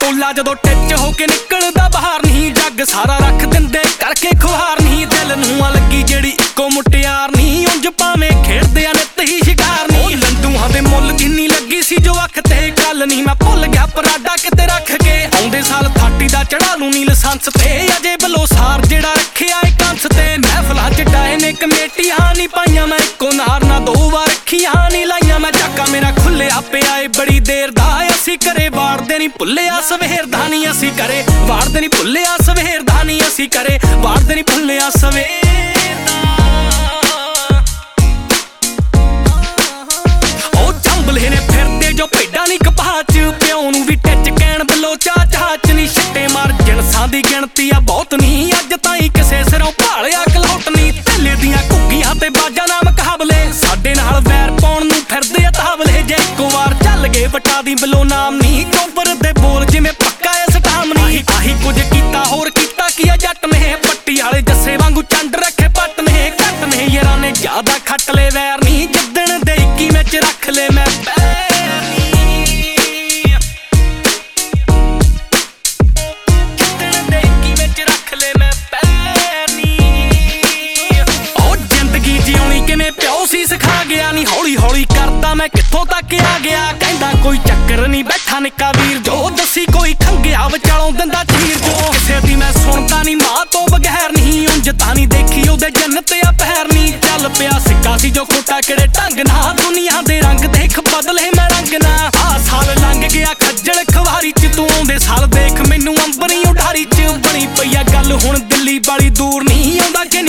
ਟੋਲਾ ਜਦੋਂ ਟਿੱਚ ਹੋ ਕੇ ਨਿਕਲਦਾ ਬਾਹਰ ਨਹੀਂ, ਜੱਗ ਸਾਰਾ ਰੱਖ ਦਿੰਦੇ ਕਰਕੇ ਖੁਹਾਰ ਨਹੀਂ। ਦਿਲ ਨੂੰ ਆ ਲੱਗੀ ਜਿਹੜੀ ਇੱਕੋ ਮੁਟਿਆਰ ਨਹੀਂ, ਉਂਝ ਭਾਵੇਂ ਖੇਡਦੇ ਆ ਨਿੱਤ ਹੀ ਸ਼ਿਕਾਰ ਨਹੀਂ। ਲੰਡੂਆਂ ਦੇ ਮੁੱਲ ਜਿੰਨੀ ਲੱਗੀ ਸੀ ਜੋ ਅੱਖ ਤੇ ਗੱਲ ਨਹੀਂ, ਮੈਂ ਭੁੱਲ ਗਿਆ ਪਰਾਡਾ ਕਿਤੇ ਰੱਖ ਕੇ। ਆਉਂਦੇ ਸਾਲ 30 ਦਾ ਚੜਾ ਲੂ ਨੀ ਲਾਇਸੈਂਸ ਤੇ, ਅਜੇ ਬਲੋਸਾਰ ਜਿਹੜਾ ਰੱਖਿਆ ਏ ਕੰਸ ਤੇ। ਮਹਿਫਲਾਂ ਚ ਡਾਏ ਨੇ ਕਮੇਟੀਆਂ ਨੀ ਪਾਈਆਂ, ਮੈਂ ਇੱਕੋ ਨਾਰ ਨਾ 2 ਵਾਰ ਅੱਖੀਆਂ ਨੀ ਲਾਈਆਂ। ਮੈਂ ਚੱਕਾ ਮੇਰਾ ਖੁੱਲਿਆ ਪਿਆ ਏ ਬੜੀ ਦੇਰ ਦਾ, ਅਸੀਂ ਘਰੇ ਵਾੜਦੇ ਨੀ ਭੁੱਲਿਆ ਸਵੇਰ ਦਾ ਨੀ। ਅਸੀਂ ਘਰੇ ਵਾੜਦੇ ਨੀ ਭੁੱਲਿਆ ਸਵੇਰ ਦਾ ਨੀ, ਅਸੀਂ ਘਰੇ ਵਾੜਦੇ ਨੀ ਭੁੱਲਿਆ ਸਵੇਰ ਦਾ। ਉਹ ਚੰਬਲੇ ਨੇ ਫਿਰਦੇ ਜੋ ਭੇਡਾਂ ਨੀ ਕਪਾਹ ਚ, ਪਿਓ ਨੂੰ ਵੀ ਟਿੱਚ ਕਹਿਣ ਬਲੋ ਚਾਹ ਚ ਨੀ। ਛਿੱਟੇ ਮਾਰ ਜਿਣਸਾਂ ਦੀ ਗਿਣਤੀ ਆ ਬਹੁਤ ਨੀ, ਅੱਜ ਤਾਈਂ ਕਿਸੇ ਸਿਰੋਂ ਭਾਲਿਆ ਕਲੌਟ ਨੀ। ਢਿੱਲੇ ਦੀਆਂ ਘੁੱਗੀਆਂ ਤੇ ਬਾਜਾਂ ਨਾ ਮੁਕਾਬਲੇ, ਸਾਡੇ ਨਾਲ ਵੈਰ ਪਾਉਣ ਨੂੰ ਫਿਰਦੇ ਆ ਤਾਵਲੇ। ਜੇ ਇੱਕੋ ਵਾਰ ਚੱਲ ਗਏ ਵਟਾ ਦੀ ਬਲੋ ਨਾਮ ਨੀ, ਚੋਬਰ ਦੇ ਬੋਲ ਜਿਵੇਂ ਪੱਕਾ ਇਸ ਟਾਮ ਨੀ। ਆਹੀ ਕੁਝ ਕੀਤਾ ਹੋਰ ਕੀਤਾ ਕੀ ਆ ਜੱਟ ਨੇ, ਪੱਟੀ ਵਾਲੇ ਜੱਸੇ ਵਾਂਗੂ ਚੰਡ ਰੱਖੇ ਪੱਟ ਨੇ। ਘੱਟ ਨੇ ਯਾਰਾਂ ਨੇ ਜ਼ਿਆਦਾ ਖੱਟ ਲੈ ਵੈਰ ਨੀ, ਜਿੱਦਣ ਦੇ 21 ਵਿੱਚ ਰੱਖ ਲੈ ਮੈਂ ਪੈਰ ਨੀ। ਜਿੱਦਣ ਦੇ 21 ਵਿੱਚ ਰੱਖ ਲੈ ਮੈਂ ਪੈਰ ਨੀ। ਉਹ ਜ਼ਿੰਦਗੀ ਜਿਉਣੀ ਕਿਵੇਂ ਪਿਓ ਸੀ ਸਿਖਾ ਗਿਆ ਨੀ, ਹੌਲੀ ਹੌਲੀ ਕਰਦਾ ਮੈਂ ਕਿੱਥੋਂ ਤੱਕ ਆ ਗਿਆ। ਕਹਿੰਦਾ ਕੋਈ ਚੱਕਰ ਨੀ ਬੈਠਾ ਨਿੱਕਾ ਵੀਰ ਜੋ, ਦੱਸੀ ਕੋਈ ਖੰਗਿਆ ਵਿਚਾਲੋਂ ਦਿੰਦਾ ਚੀਰ ਜੋ। ਕਿਸੇ ਦੀ ਮੈਂ ਸੁਣਦਾ ਨੀ ਮਾਂ ਤੋਂ ਬਗੈਰ ਨਹੀਂ, ਉਂਝ ਤਾਂ ਨੀ ਦੇਖੀ ਉਹਦੇ ਜੰਨਤ ਆ ਪਹਿਰ ਨੀ। ਚੱਲ ਪਿਆ ਸਿੱਕਾ ਸੀ ਜੋ ਖੋਟਾ ਕਿਹੜੇ ਢੰਗ ਨਾਲ, ਦੁਨੀਆ ਦੇ ਰੰਗ ਦੇਖ ਬਦਲੇ ਮੈਂ ਰੰਗ ਨਾ। ਆਹ ਸਾਲ ਲੰਘ ਗਿਆ ਖੱਜਲ ਖਵਾਰੀ ਚ, ਤੂੰ ਆਉਂਦੇ ਸਾਲ ਦੇਖ ਮੈਨੂੰ ਅੰਬਰੀ ਉਡਾਰੀ ਚ। ਬਣੀ ਪਈ ਆ ਗੱਲ ਹੁਣ ਦਿੱਲੀ ਵਾਲੀ ਦੂਰ ਨਹੀਂ ਆਉਂਦਾ ਕਿ